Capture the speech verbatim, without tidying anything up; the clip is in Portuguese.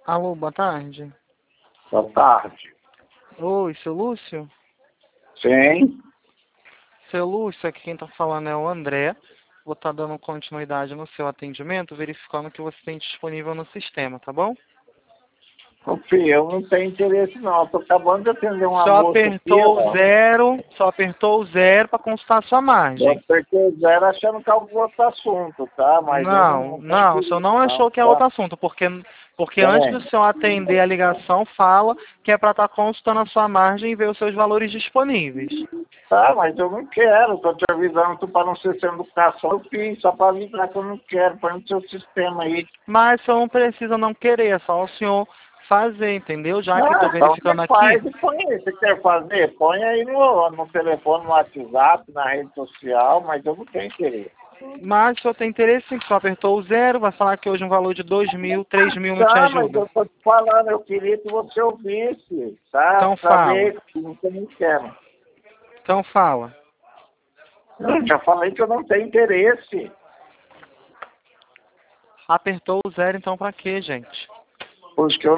Alô, boa tarde. Boa tarde. Oi, seu Lúcio? Sim. Seu Lúcio, aqui quem está falando é o André. Vou estar dando continuidade no seu atendimento, verificando o que você tem disponível no sistema, tá bom? Ô, filho, eu não tenho interesse não. Eu tô acabando de atender uma Só moça aqui, apertou o ó. zero, só apertou o zero para consultar a sua Eu margem. apertei zero achando que é algum outro assunto, tá? Mas eu não, Não, não tenho não, o senhor interesse não não, achou que é tá? outro assunto, porque, porque antes do Tem. senhor atender a ligação, fala que é para estar consultando a sua margem e ver os seus valores disponíveis. Tá, mas eu não quero. Tô te avisando tu para não ser sem educação. Eu fiz só para avisar que eu não quero. Põe no seu sistema aí. Mas o senhor não precisa não querer, é só o senhor fazer, entendeu? Já que eu Ah, estou então você verificando aqui. faz e põe aí. Você quer fazer? Põe aí no, no telefone, no WhatsApp, na rede social, mas eu não tenho interesse. Mas o senhor tem interesse, sim, só apertou o zero, vai falar que hoje um valor de dois mil, três mil não te Tá, mas ajuda. eu tô te falando, eu queria que você ouvisse, tá? Então Pra fala, ver que você não quer. então fala. Eu já falei que eu não tenho interesse. Apertou o zero, então pra quê, gente? Porque eu